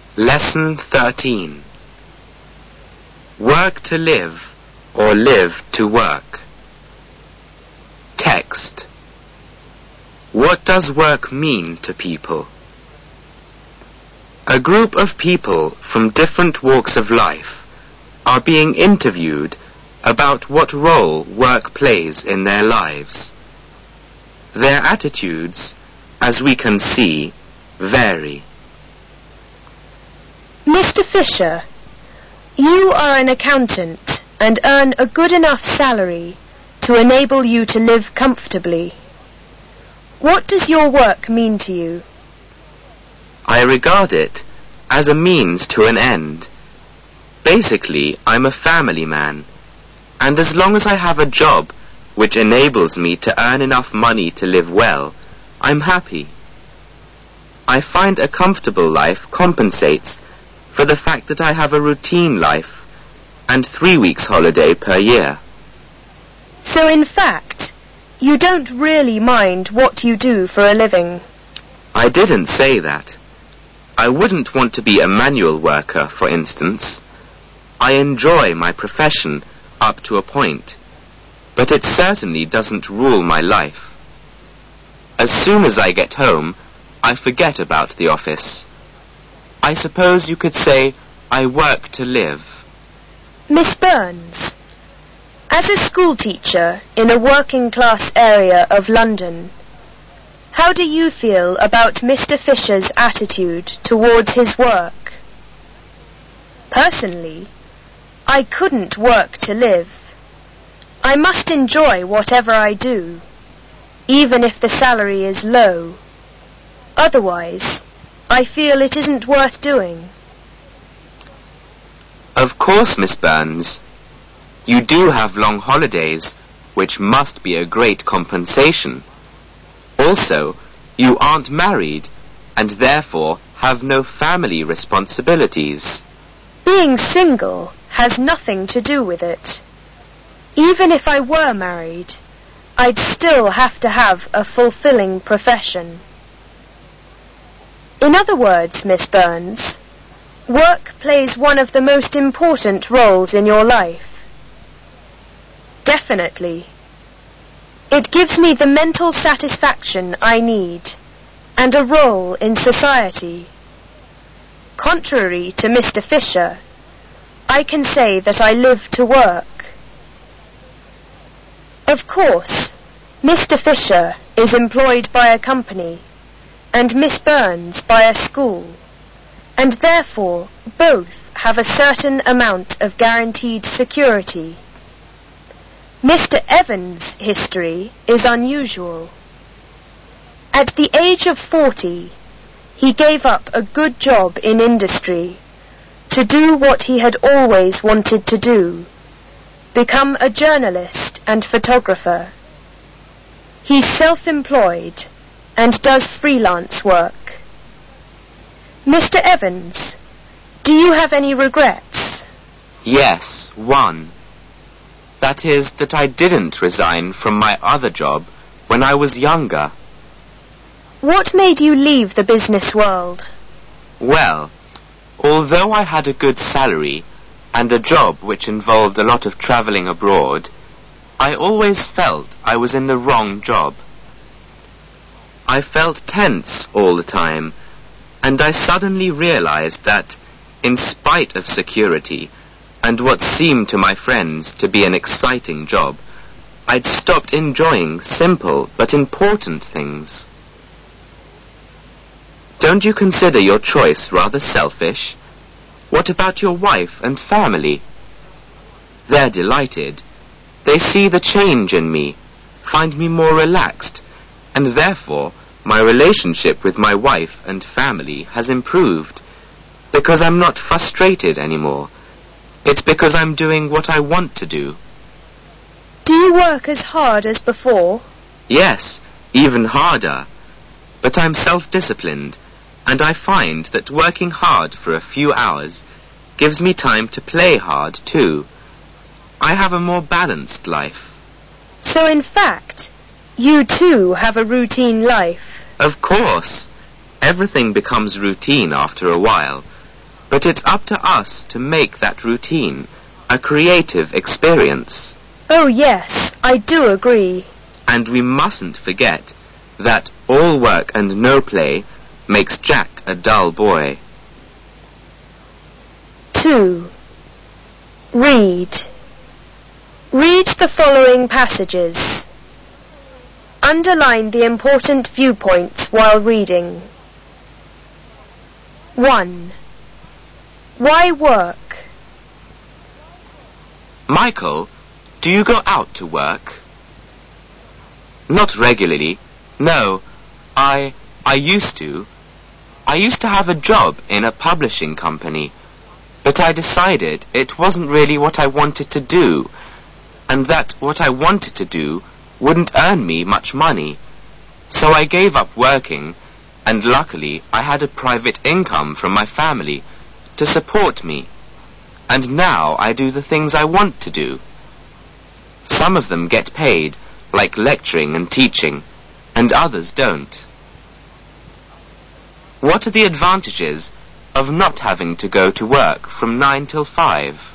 Lesson 13. Work to live or live to work. Text. What does work mean to people? A group of people from different walks of life are being interviewed about what role work plays in their lives. Their attitudes, as we can see, vary. Mr. Fisher, you are an accountant and earn a good enough salary to enable you to live comfortably. What does your work mean to you? I regard it as a means to an end. Basically, I'm a family man, and as long as I have a job which enables me to earn enough money to live well, I'm happy. I find a comfortable life compensates for the fact that I have a routine life and 3 weeks holiday per year. So in fact, you don't really mind what you do for a living? I didn't say that. I wouldn't want to be a manual worker, for instance. I enjoy my profession up to a point, but it certainly doesn't rule my life. As soon as I get home, I forget about the office. I suppose you could say I work to live. Miss Burns, as a school teacher in a working class area of London, how do you feel about Mr. Fisher's attitude towards his work? Personally, I couldn't work to live. I must enjoy whatever I do, even if the salary is low. Otherwise, I feel it isn't worth doing. Of course, Miss Burns. You do have long holidays, which must be a great compensation. Also, you aren't married, and therefore have no family responsibilities. Being single has nothing to do with it. Even if I were married, I'd still have to have a fulfilling profession. In other words, Miss Burns, work plays one of the most important roles in your life. Definitely. It gives me the mental satisfaction I need, and a role in society. Contrary to Mr. Fisher, I can say that I live to work. Of course, Mr. Fisher is employed by a company, and Miss Burns by a school, and therefore both have a certain amount of guaranteed security. Mr. Evans' history is unusual. At the age of 40, he gave up a good job in industry to do what he had always wanted to do, become a journalist and photographer. He's self-employed and does freelance work. Mr. Evans, do you have any regrets? Yes, one. That is that I didn't resign from my other job when I was younger. What made you leave the business world? Well, although I had a good salary and a job which involved a lot of travelling abroad, I always felt I was in the wrong job. I felt tense all the time, and I suddenly realized that, in spite of security and what seemed to my friends to be an exciting job, I'd stopped enjoying simple but important things. Don't you consider your choice rather selfish? What about your wife and family? They're delighted. They see the change in me, find me more relaxed, and therefore my relationship with my wife and family has improved, because I'm not frustrated anymore. It's because I'm doing what I want to do. Do you work as hard as before? Yes, even harder. But I'm self-disciplined, and I find that working hard for a few hours gives me time to play hard too. I have a more balanced life. So in fact, you too have a routine life? Of course. Everything becomes routine after a while, But it's up to us to make that routine a creative experience. Oh yes, I do agree. And we mustn't forget that all work and no play makes Jack a dull boy. 2. Read. Read the following passages. Underline the important viewpoints while reading. 1. Why work? Michael, do you go out to work? Not regularly. No, I used to. I used to have a job in a publishing company, but I decided it wasn't really what I wanted to do, and that what I wanted to do wouldn't earn me much money. So I gave up working, and luckily I had a private income from my family to support me, and now I do the things I want to do. Some of them get paid, like lecturing and teaching, and others don't. What are the advantages of not having to go to work from 9 till 5?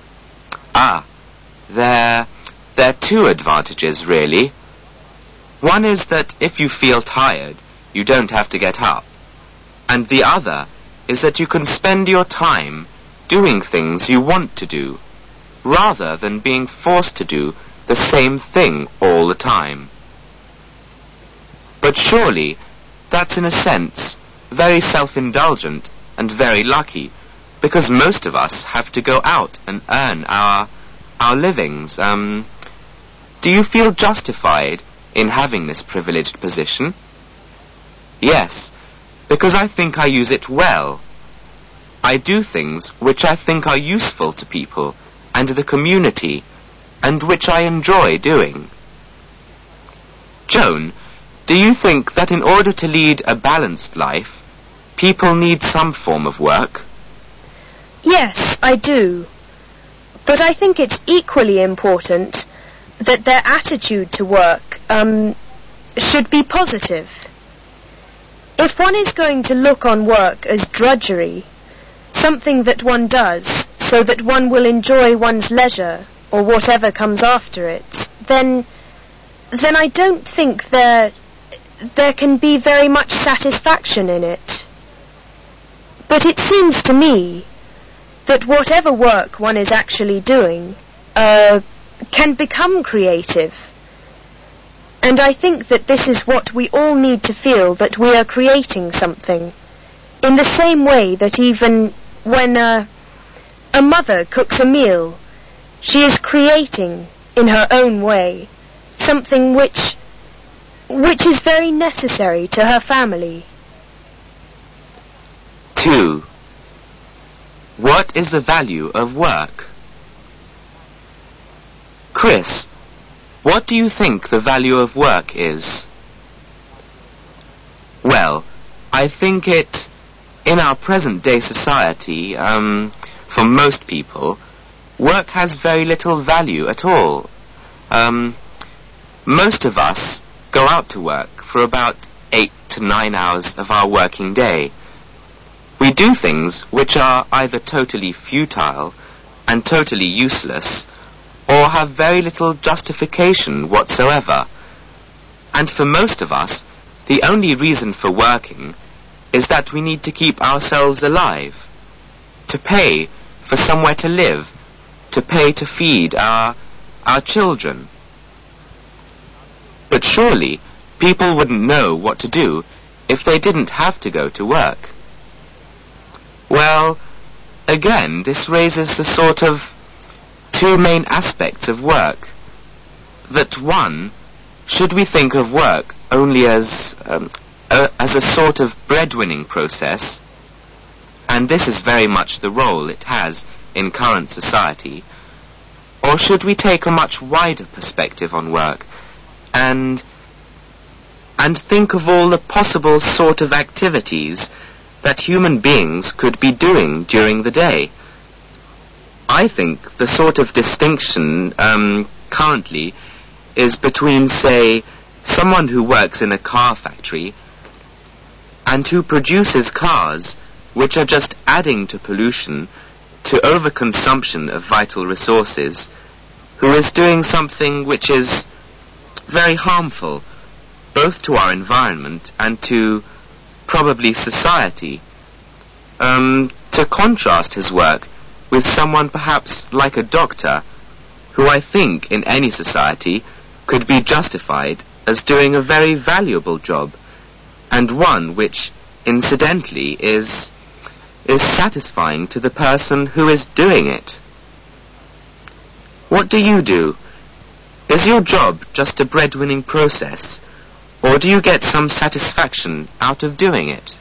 There are 2 advantages, really. One is that if you feel tired, you don't have to get up. And the other is that you can spend your time doing things you want to do, rather than being forced to do the same thing all the time. But surely, that's in a sense very self-indulgent and very lucky, because most of us have to go out and earn our livings. Do you feel justified in having this privileged position? Yes, because I think I use it well. I do things which I think are useful to people and the community, and which I enjoy doing. Joan, do you think that in order to lead a balanced life, people need some form of work? Yes, I do. But I think it's equally important that their attitude to work should be positive. If one is going to look on work as drudgery, something that one does so that one will enjoy one's leisure or whatever comes after it, then I don't think there can be very much satisfaction in it. But it seems to me that whatever work one is actually doing can become creative. And I think that this is what we all need to feel, that we are creating something. In the same way that even when a mother cooks a meal, she is creating, in her own way, something which is very necessary to her family. 2. What is the value of work? Chris, what do you think the value of work is? Well, I think in our present-day society, for most people, work has very little value at all. Most of us go out to work for about 8 to 9 hours of our working day. We do things which are either totally futile and totally useless, or have very little justification whatsoever. And for most of us, the only reason for working is that we need to keep ourselves alive, to pay for somewhere to live, to pay to feed our children. But surely people wouldn't know what to do if they didn't have to go to work. Well, again, this raises the sort of 2 main aspects of work. That one, should we think of work only as a sort of breadwinning process, and this is very much the role it has in current society, or should we take a much wider perspective on work and think of all the possible sort of activities that human beings could be doing during the day? I think the sort of distinction currently is between, say, someone who works in a car factory and who produces cars which are just adding to pollution, to overconsumption of vital resources, who is doing something which is very harmful, both to our environment and to probably society. To contrast his work with someone perhaps like a doctor, who I think in any society could be justified as doing a very valuable job, and one which incidentally is satisfying to the person who is doing it. What do you do? Is your job just a breadwinning process, or do you get some satisfaction out of doing it?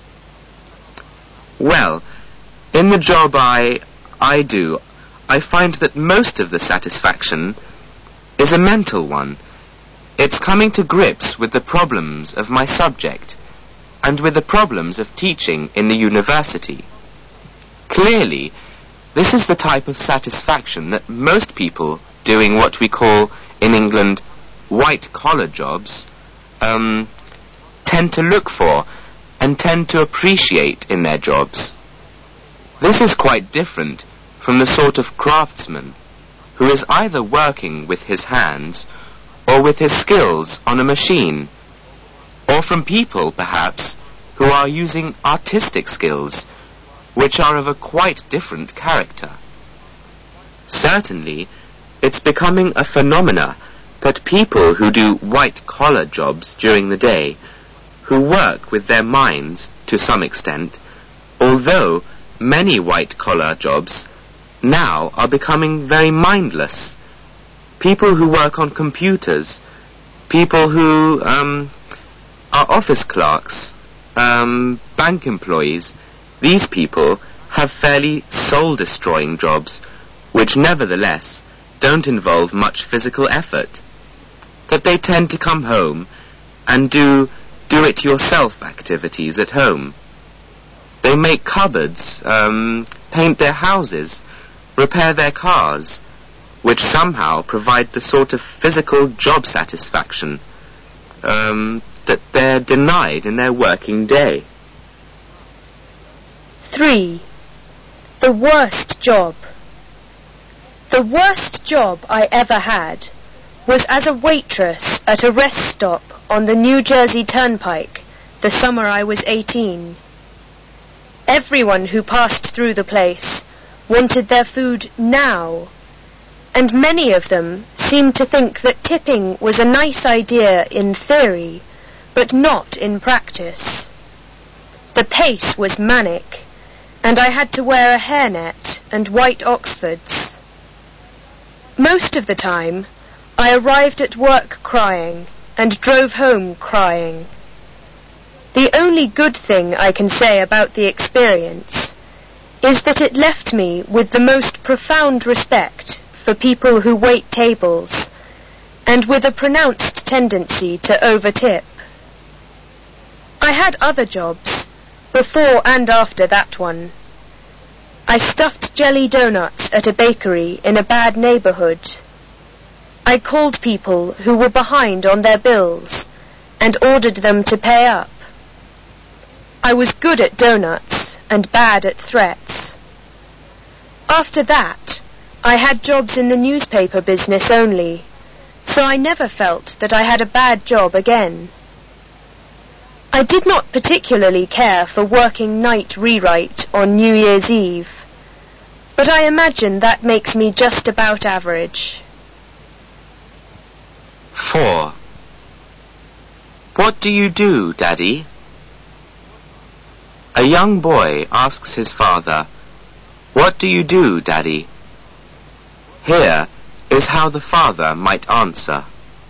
Well, in the job I do, I find that most of the satisfaction is a mental one. It's coming to grips with the problems of my subject, and with the problems of teaching in the university. Clearly, this is the type of satisfaction that most people doing what we call in England white-collar jobs tend to look for and tend to appreciate in their jobs. This is quite different from the sort of craftsman who is either working with his hands or with his skills on a machine, or from people, perhaps, who are using artistic skills, which are of a quite different character. Certainly, it's becoming a phenomena that people who do white-collar jobs during the day, who work with their minds to some extent, although many white-collar jobs now are becoming very mindless. People who work on computers, people who are office clerks, bank employees, these people have fairly soul-destroying jobs, which nevertheless don't involve much physical effort, that they tend to come home and do it-yourself activities at home. They make cupboards, paint their houses, repair their cars, which somehow provide the sort of physical job satisfaction that they're denied in their working day. 3. The worst job. The worst job I ever had was as a waitress at a rest stop on the New Jersey Turnpike the summer I was 18. Everyone who passed through the place wanted their food now, and many of them seemed to think that tipping was a nice idea in theory, but not in practice. The pace was manic, and I had to wear a hairnet and white Oxfords. Most of the time, I arrived at work crying and drove home crying. The only good thing I can say about the experience is that it left me with the most profound respect for people who wait tables, and with a pronounced tendency to overtip. I had other jobs, before and after that one. I stuffed jelly donuts at a bakery in a bad neighborhood. I called people who were behind on their bills and ordered them to pay up. I was good at donuts and bad at threats. After that, I had jobs in the newspaper business only, so I never felt that I had a bad job again. I did not particularly care for working night rewrite on New Year's Eve, but I imagine that makes me just about average. 4. What do you do, Daddy? A young boy asks his father, "What do you do, Daddy?" Here is how the father might answer.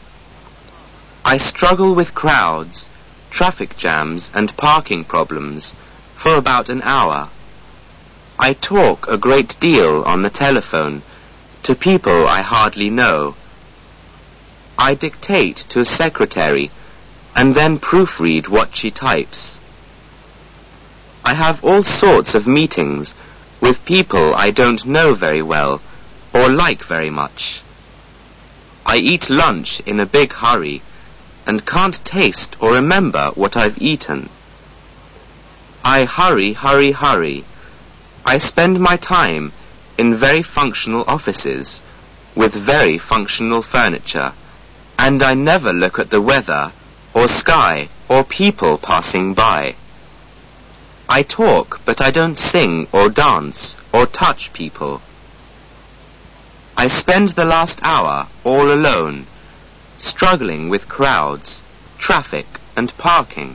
I struggle with crowds, traffic jams and parking problems for about an hour. I talk a great deal on the telephone to people I hardly know. I dictate to a secretary and then proofread what she types. I have all sorts of meetings with people I don't know very well or like very much. I eat lunch in a big hurry and can't taste or remember what I've eaten. I hurry, hurry, hurry. I spend my time in very functional offices with very functional furniture, and I never look at the weather or sky or people passing by. I talk, but I don't sing or dance or touch people. I spend the last hour all alone, struggling with crowds, traffic, and parking.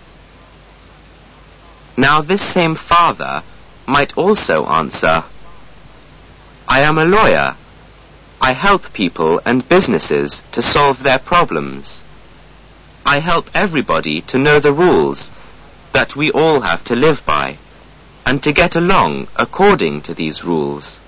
Now this same father might also answer, I am a lawyer. I help people and businesses to solve their problems. I help everybody to know the rules that we all have to live by, and to get along according to these rules.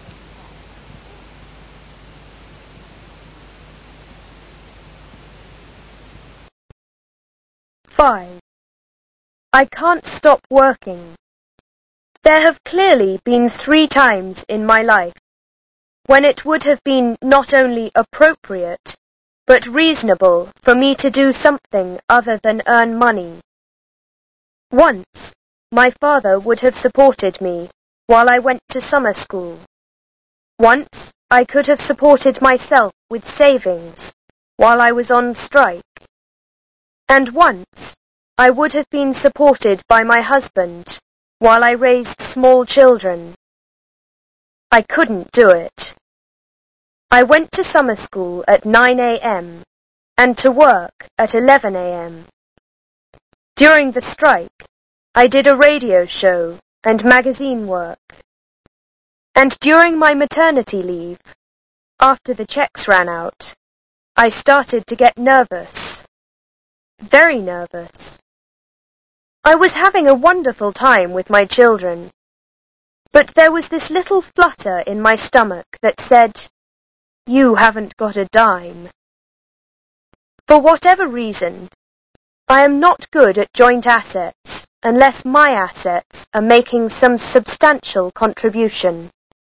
I can't stop working. There have clearly been 3 times in my life when it would have been not only appropriate, but reasonable for me to do something other than earn money. Once, my father would have supported me while I went to summer school. Once, I could have supported myself with savings while I was on strike. And once, I would have been supported by my husband while I raised small children. I couldn't do it. I went to summer school at 9 a.m. and to work at 11 a.m. During the strike, I did a radio show and magazine work. And during my maternity leave, after the checks ran out, I started to get nervous. Very nervous. I was having a wonderful time with my children, but there was this little flutter in my stomach that said, "You haven't got a dime." For whatever reason, I am not good at joint assets unless my assets are making some substantial contribution.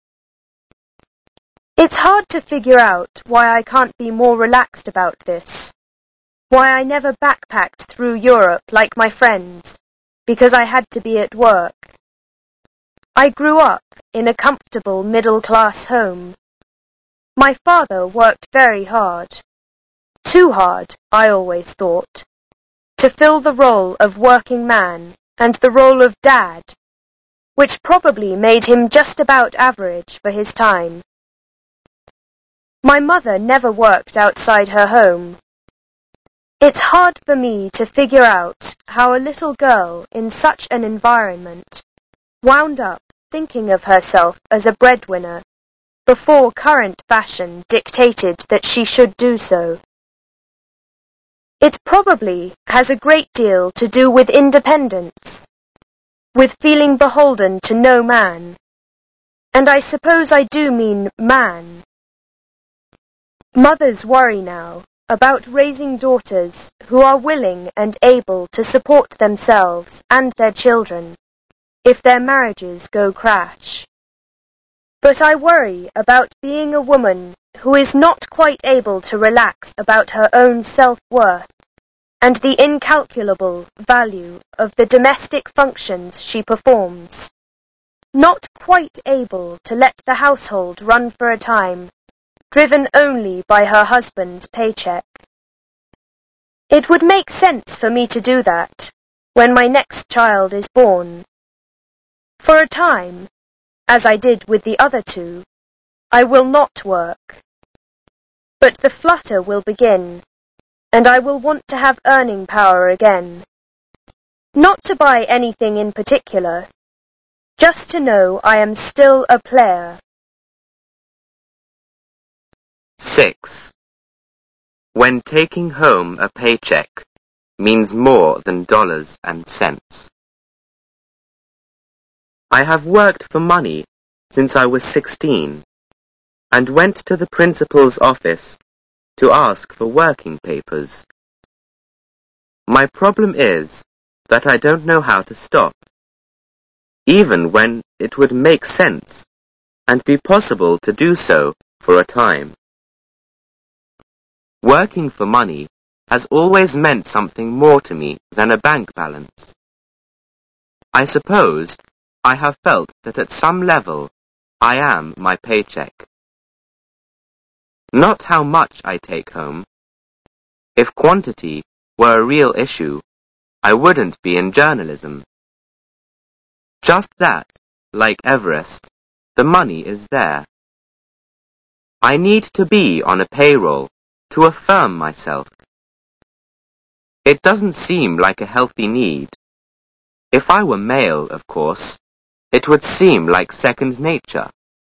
It's hard to figure out why I can't be more relaxed about this, why I never backpacked through Europe like my friends, because I had to be at work. I grew up in a comfortable middle-class home. My father worked very hard, too hard, I always thought, to fill the role of working man and the role of dad, which probably made him just about average for his time. My mother never worked outside her home. It's hard for me to figure out how a little girl in such an environment wound up thinking of herself as a breadwinner before current fashion dictated that she should do so. It probably has a great deal to do with independence, with feeling beholden to no man, and I suppose I do mean man. Mothers worry now about raising daughters who are willing and able to support themselves and their children if their marriages go crash. But I worry about being a woman who is not quite able to relax about her own self-worth and the incalculable value of the domestic functions she performs, not quite able to let the household run for a time, driven only by her husband's paycheck. It would make sense for me to do that when my next child is born. For a time, as I did with the other 2, I will not work. But the flutter will begin, and I will want to have earning power again. Not to buy anything in particular, just to know I am still a player. 6. When taking home a paycheck means more than dollars and cents. I have worked for money since I was 16 and went to the principal's office to ask for working papers. My problem is that I don't know how to stop, even when it would make sense and be possible to do so for a time. Working for money has always meant something more to me than a bank balance. I suppose I have felt that at some level I am my paycheck. Not how much I take home. If quantity were a real issue, I wouldn't be in journalism. Just that, like Everest, the money is there. I need to be on a payroll to affirm myself. It doesn't seem like a healthy need. If I were male, of course, it would seem like second nature.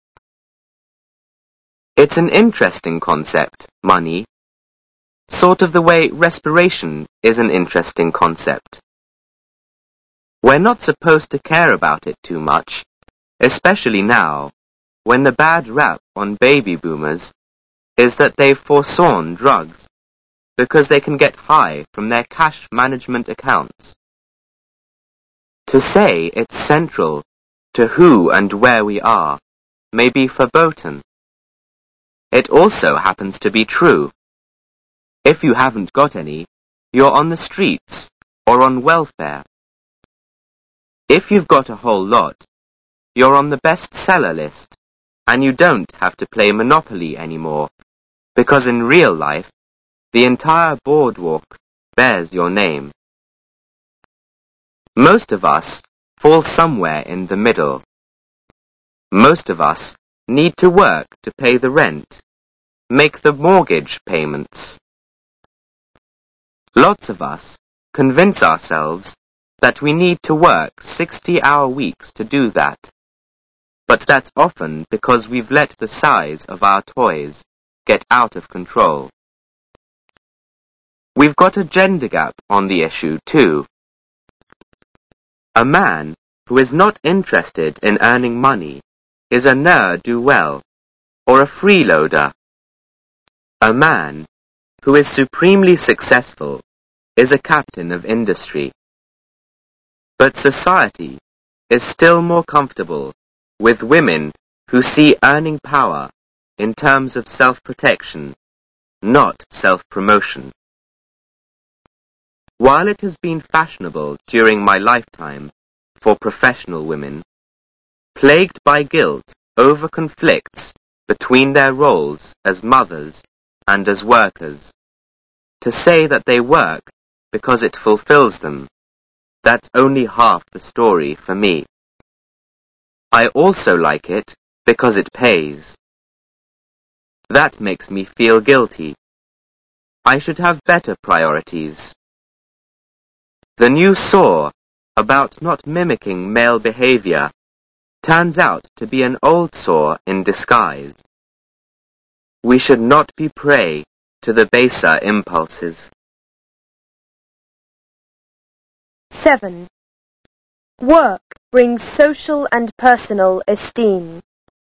It's an interesting concept, money. Sort of the way respiration is an interesting concept. We're not supposed to care about it too much, especially now, when the bad rap on baby boomers is that they've forsworn drugs because they can get high from their cash management accounts. To say it's central to who and where we are may be verboten. It also happens to be true. If you haven't got any, you're on the streets or on welfare. If you've got a whole lot, you're on the bestseller list, and you don't have to play Monopoly anymore, because in real life, the entire boardwalk bears your name. Most of us fall somewhere in the middle. Most of us need to work to pay the rent, make the mortgage payments. Lots of us convince ourselves that we need to work 60-hour weeks to do that. But that's often because we've let the size of our toys get out of control. We've got a gender gap on the issue too. A man who is not interested in earning money is a ne'er-do-well or a freeloader. A man who is supremely successful is a captain of industry. But society is still more comfortable with women who see earning power in terms of self-protection, not self-promotion. While it has been fashionable during my lifetime for professional women, plagued by guilt over conflicts between their roles as mothers and as workers, to say that they work because it fulfills them, that's only half the story for me. I also like it because it pays. That makes me feel guilty. I should have better priorities. The new saw about not mimicking male behavior turns out to be an old saw in disguise. We should not be prey to the baser impulses. 7. Work brings social and personal esteem.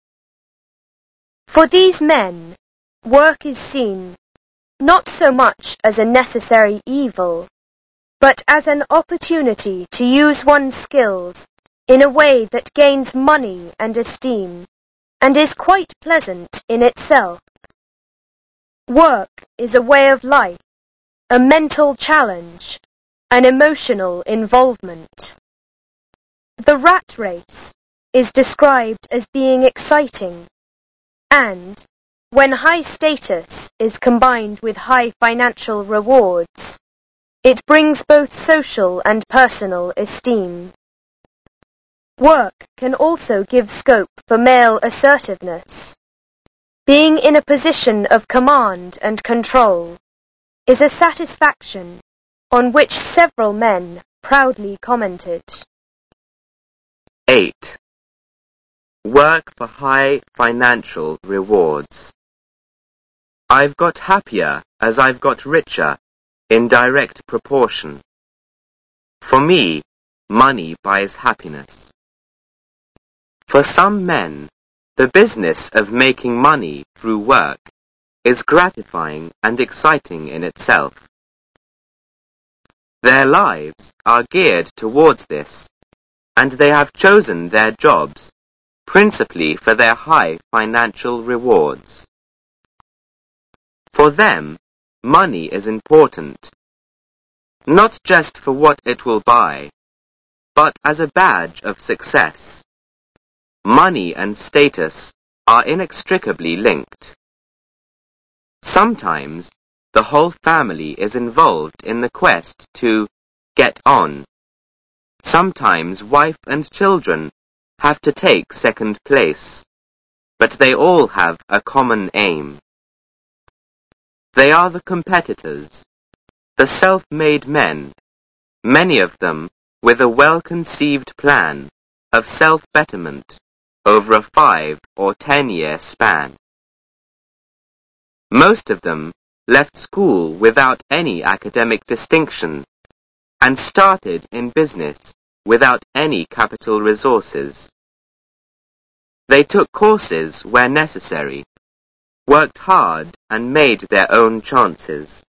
For these men, work is seen not so much as a necessary evil, but as an opportunity to use one's skills in a way that gains money and esteem, and is quite pleasant in itself. Work is a way of life, a mental challenge, an emotional involvement. The rat race is described as being exciting, and, when high status is combined with high financial rewards, it brings both social and personal esteem. Work can also give scope for male assertiveness. Being in a position of command and control is a satisfaction on which several men proudly commented. 8. Work for high financial rewards. I've got happier as I've got richer in direct proportion. For me, money buys happiness. For some men, the business of making money through work is gratifying and exciting in itself. Their lives are geared towards this, and they have chosen their jobs principally for their high financial rewards. For them, money is important, not just for what it will buy, but as a badge of success. Money and status are inextricably linked. Sometimes the whole family is involved in the quest to get on. Sometimes wife and children have to take second place, but they all have a common aim. They are the competitors, the self-made men, many of them with a well-conceived plan of self-betterment over a 5 or 10-year span. Most of them left school without any academic distinction and started in business without any capital resources. They took courses where necessary, worked hard and made their own chances.